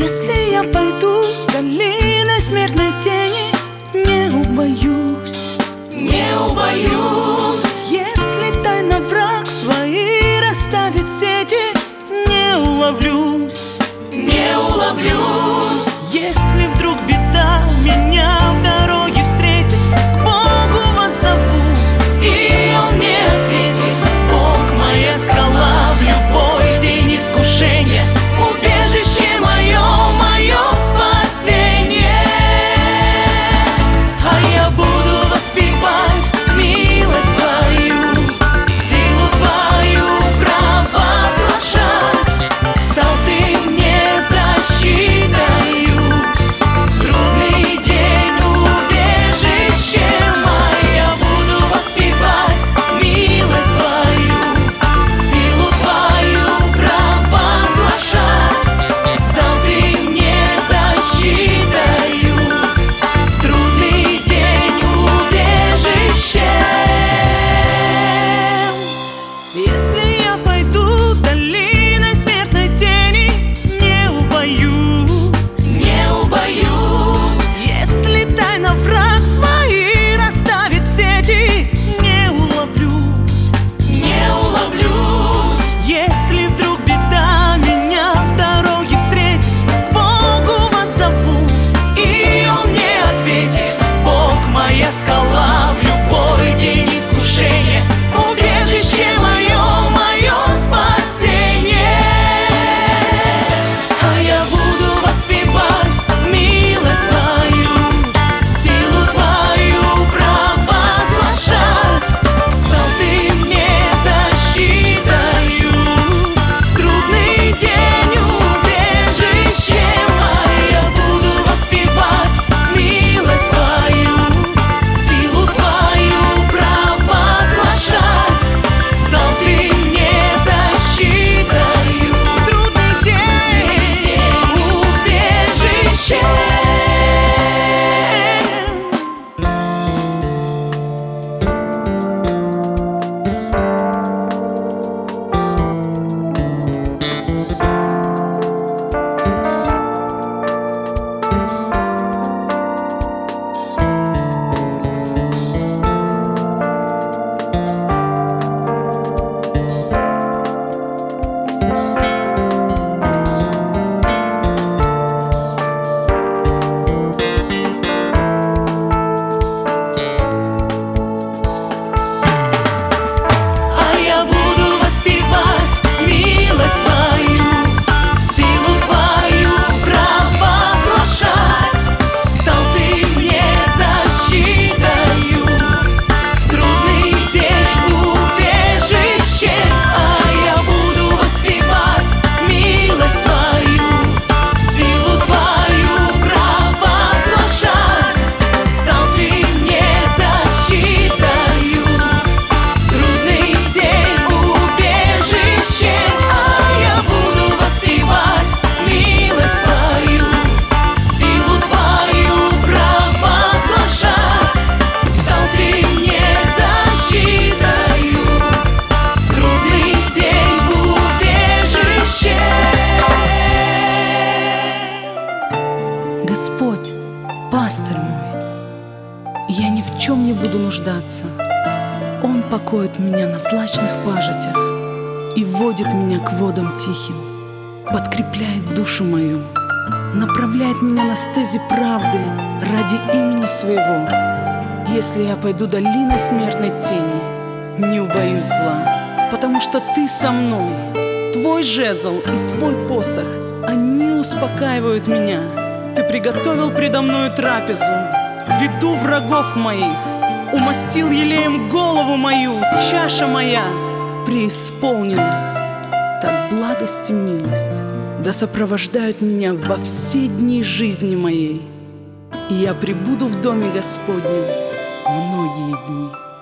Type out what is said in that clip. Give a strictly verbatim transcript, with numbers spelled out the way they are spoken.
Если я пойду долиной смертной тени, не убоюсь, не убоюсь. Если тайно враг свои расставит сети, не уловлюсь, не уловлюсь. Если вдруг беда меня в дороге встретит, к Богу воззову, и Он мне ответит. Бог моя скала в любой день искушения, убежище мое, мое спасение. А я буду воспевать милость Твою, силу Твою провозглашать. Стал Ты мне защитою в трудный день, убежищем. А я буду воспевать милость Твою, силу Твою провозглашать. Стал Ты мне защитою в трудный день, убежищем. если я пойду долиной смертной тени, не убоюсь, Не убоюсь. если тайно враг свои расставит сети, не уловлюсь, Не уловлюсь. если вдруг беда меня в дороге встретит, к Богу воззову, И Он мне ответит. Бог моя скала в любой день искушения, убежище мое, мое спасение. А я буду воспевать милость Твою, силу Твою провозглашать. Стал Ты мне защитою в трудный день, убежищем. А я буду воспевать милость Твою, силу Твою провозглашать. Стал Ты мне защитою в трудный в день. день, убежищем. А я буду воспевать милость Твою, силу Твою провозглашать. Стал Ты мне защитою в трудный день, убежищем. А я буду воспевать милость Твою, силу Твою провозглашать. Стал Ты мне защитою в трудный день, убежищем. А я буду воспевать милость Твою, силу Твою провозглашать. Стал Ты мне защитою в трудный день, убежищем. Господь, пастырь мой, я ни в чем не буду нуждаться. Он покоит меня на злачных пажитях и водит меня к водам тихим, подкрепляет душу мою, направляет меня на стези правды ради имени своего. Если я пойду долиной смертной тени, не убоюсь зла, потому что Ты со мной. Твой жезл и Твой посох, они успокаивают меня. Ты приготовил предо мною трапезу в виду врагов моих, умастил елеем голову мою, чаша моя преисполнена. Так благость и милость да сопровождают меня во все дни жизни моей, и я пребуду в доме Господнем многие дни.